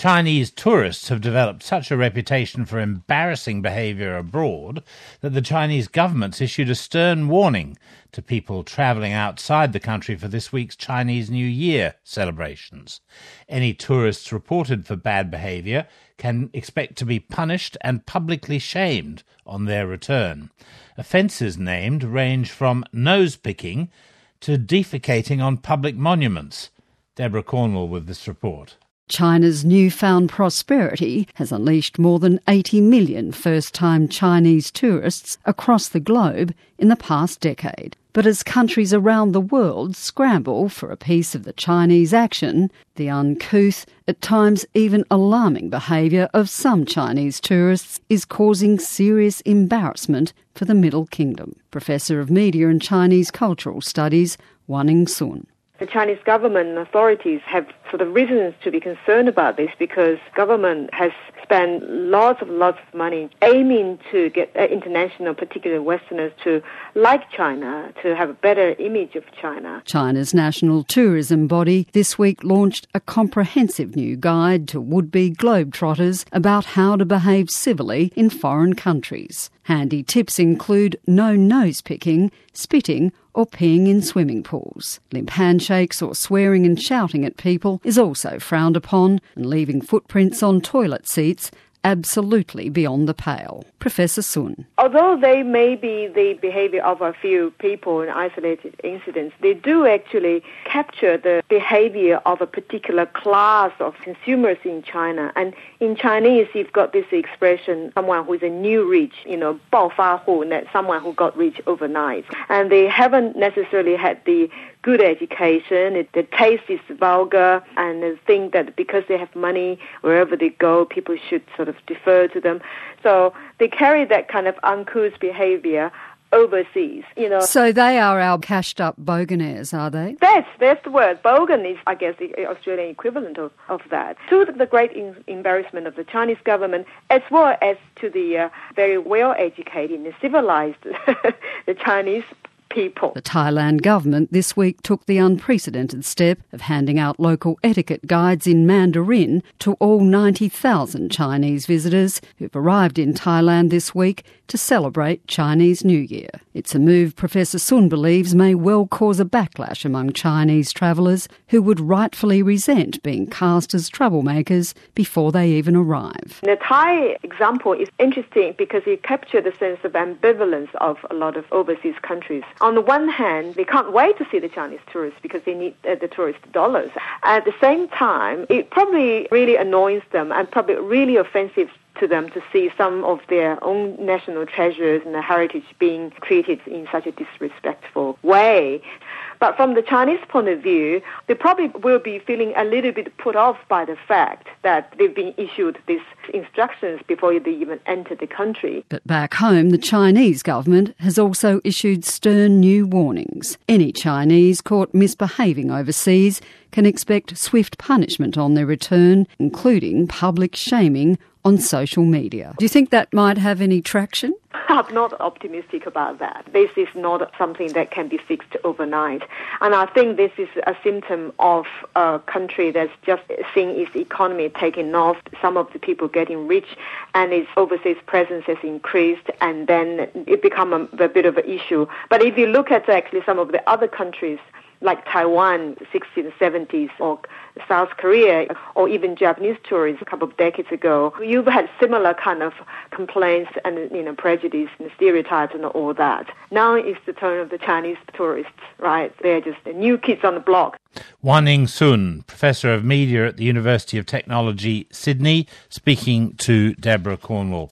Chinese tourists have developed such a reputation for embarrassing behaviour abroad that the Chinese government's issued a stern warning to people travelling outside the country for this week's Chinese New Year celebrations. Any tourists reported for bad behaviour can expect to be punished and publicly shamed on their return. Offences named range from nose-picking to defecating on public monuments. Deborah Cornwall with this report. China's newfound prosperity has unleashed more than 80 million first-time Chinese tourists across the globe in the past decade. But as countries around the world scramble for a piece of the Chinese action, the uncouth, at times even alarming behaviour of some Chinese tourists is causing serious embarrassment for the Middle Kingdom. Professor of Media and Chinese Cultural Studies, Wan-Ning Sun. The Chinese government and authorities have sort of reasons to be concerned about this because government has spent lots of money aiming to get international, particularly Westerners, to like China, to have a better image of China. China's national tourism body this week launched a comprehensive new guide to would-be globetrotters about how to behave civilly in foreign countries. Handy tips include no nose-picking, spitting or peeing in swimming pools. Limp handshakes or swearing and shouting at people is also frowned upon, and leaving footprints on toilet seats absolutely beyond the pale. Professor Sun. Although they may be the behaviour of a few people in isolated incidents, they do actually capture the behaviour of a particular class of consumers in China. And in Chinese, you've got this expression, someone who is a new rich, 暴发户, that someone who got rich overnight. And they haven't necessarily had the good education, the taste is vulgar, and they think that because they have money, wherever they go, people should sort of defer to them. So they carry that kind of uncouth behaviour overseas, So they are our cashed-up bogonaires, are they? That's the word. Bogan is, I guess, the Australian equivalent of that. To the great embarrassment of the Chinese government, as well as to the very well-educated and civilized the Chinese people. The Thailand government this week took the unprecedented step of handing out local etiquette guides in Mandarin to all 90,000 Chinese visitors who've arrived in Thailand this week to celebrate Chinese New Year. It's a move Professor Sun believes may well cause a backlash among Chinese travellers who would rightfully resent being cast as troublemakers before they even arrive. The Thai example is interesting because it captured the sense of ambivalence of a lot of overseas countries. On the one hand, they can't wait to see the Chinese tourists because they need the tourist dollars. At the same time, it probably really annoys them and probably really offensive to them to see some of their own national treasures and their heritage being treated in such a disrespectful way. But from the Chinese point of view, they probably will be feeling a little bit put off by the fact that they've been issued these instructions before they even enter the country. But back home, the Chinese government has also issued stern new warnings. Any Chinese caught misbehaving overseas can expect swift punishment on their return, including public shaming on social media. Do you think that might have any traction? I'm not optimistic about that. This is not something that can be fixed overnight. And I think this is a symptom of a country that's just seeing its economy taking off, some of the people getting rich, and its overseas presence has increased, and then it becomes a bit of an issue. But if you look at actually some of the other countries, like Taiwan, 60s and 70s, or South Korea, or even Japanese tourists a couple of decades ago, you've had similar kind of complaints and prejudice and stereotypes and all that. Now it's the turn of the Chinese tourists, right? They're just the new kids on the block. Wan-Ning Sun, Professor of Media at the University of Technology, Sydney, speaking to Deborah Cornwall.